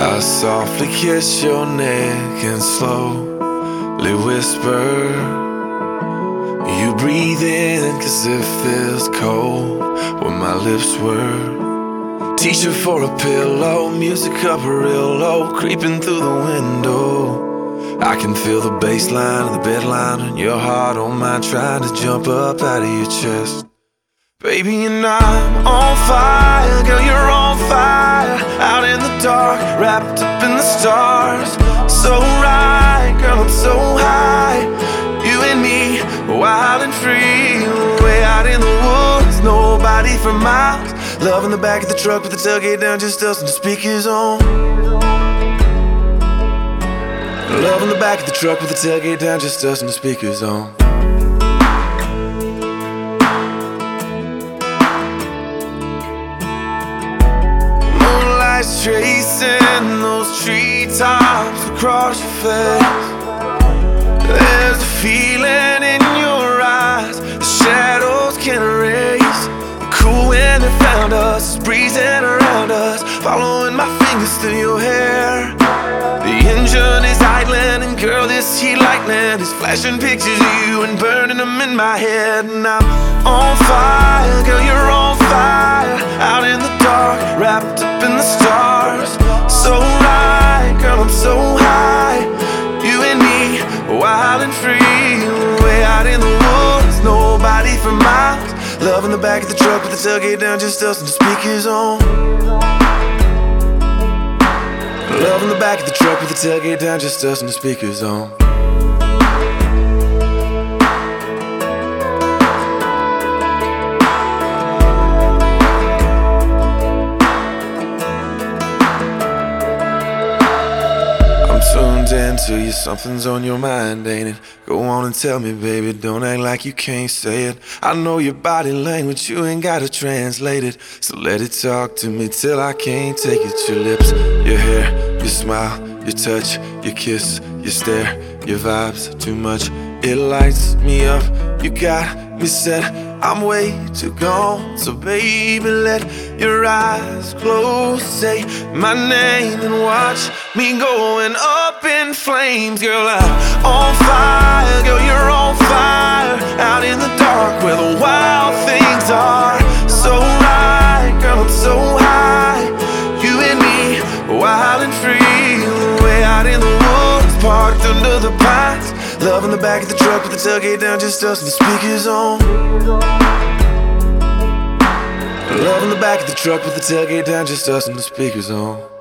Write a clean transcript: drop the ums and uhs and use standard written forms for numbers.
I softly kiss your neck and slowly whisper. You breathe in cause it feels cold where my lips were. T-shirt for a pillow, music up real low, creeping through the window. I can feel the bass line of the bed line and your heart on mine, trying to jump up out of your chest. Baby, and I'm on fire, girl, you're on fire. Out in the dark, wrapped up in the stars. So right, girl, I'm so high. You and me, wild and free. Way out in the woods, nobody for miles. Love in the back of the truck with the tailgate down, just us and the speakers on. Love in the back of the truck with the tailgate down, just us and the speakers on. Moonlight's tracing those treetops across your face. There's a feeling in your eyes the shadows can't erase. The cool wind that found us is breezing around us, following my fingers through your hair. The engine is idling, and girl, this heat lightning is flashing pictures of you and burning them in my head. And I'm on fire, girl, you're on fire. Out in the dark, wrapped up in the stars. So right, girl, I'm so high. You and me, wild and free. Way out in the woods, nobody for miles. Love in the back of the truck with the tailgate down, just us and the speakers on. Love in the back of the truck with the tailgate down, just us and the speakers on. I'm tuned into you, something's on your mind, ain't it? Go on and tell me, baby, don't act like you can't say it. I know your body language, you ain't gotta translate it. So let it talk to me till I can't take it. Your lips, your hair, your smile, your touch, your kiss, your stare, your vibes, too much, it lights me up. You got me set, I'm way too gone. So baby, let your eyes close, say my name and watch me going up in flames. Girl, I'm on fire, girl, you're on fire. Out in the dark where the wild things are. So right, girl, I'm so high. You and me, wild and free. Way out in the woods, parked under the pines. Love in the back of the truck with the tailgate down, just us and the speakers on. Love in the back of the truck with the tailgate down, just us and the speakers on.